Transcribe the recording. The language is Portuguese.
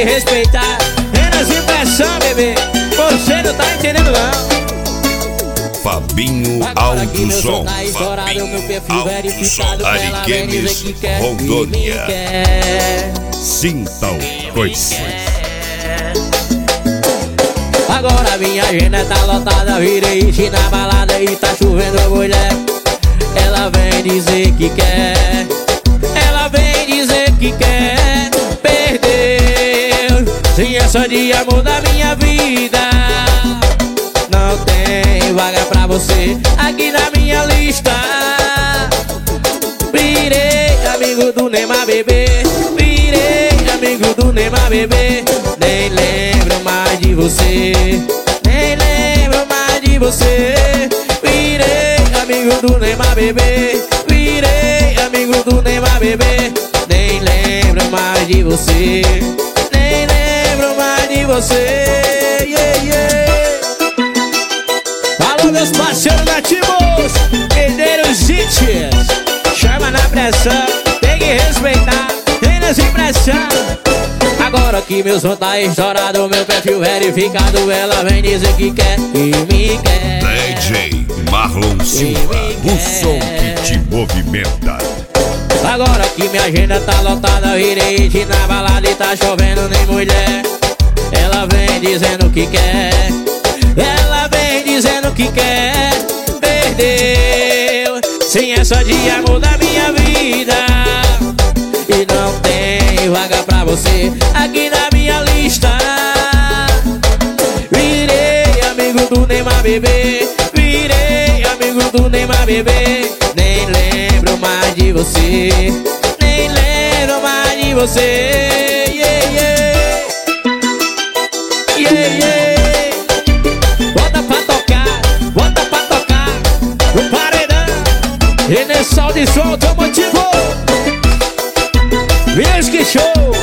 que respeitar. Menos impressão, bebê, você não tá entendendo não. Fabinho Alto-Som, Ariquemes, Rondônia. Sinta o coice. Agora minha agenda tá lotada, virei it na balada e tá chovendo a mulher. Ela vem dizer que quer, ela vem dizer que quer. Perdeu, sim, é só de amor da minha vida. Não tem vaga pra você aqui na minha lista. Virei amigo do Neymar, bebê. Virei amigo do Neymar, bebê. Nem lembro mais de você, nem lembro mais de você. Virei amigo do Neymar, bebê. Virei amigo do Neymar, bebê. Nem lembro mais de você, nem lembro mais de você. Yeah, yeah. Alô, meus parceiros nativos, herdeiros Zitias, chama na pressão, tem que respeitar, menos impressão. Agora que meu som tá estourado, meu perfil verificado, ela vem dizer que quer e me quer. DJ Marlon Silva, o som que te movimenta. Agora que minha agenda tá lotada, virei it na balada e tá chovendo nem mulher. Ela vem dizendo que quer, ela vem dizendo que quer. Perdeu, sim, é só de amor da minha vida. E não tem vaga pra você aqui na minha lista. Virei amigo do Neymar, bebê. Virei amigo do Neymar, bebê. Nem lembro mais de você, nem lembro mais de você. Yeah, yeah. Yeah, yeah. Bota pra tocar o paredão. E nesse som de som automotivo, Music Show.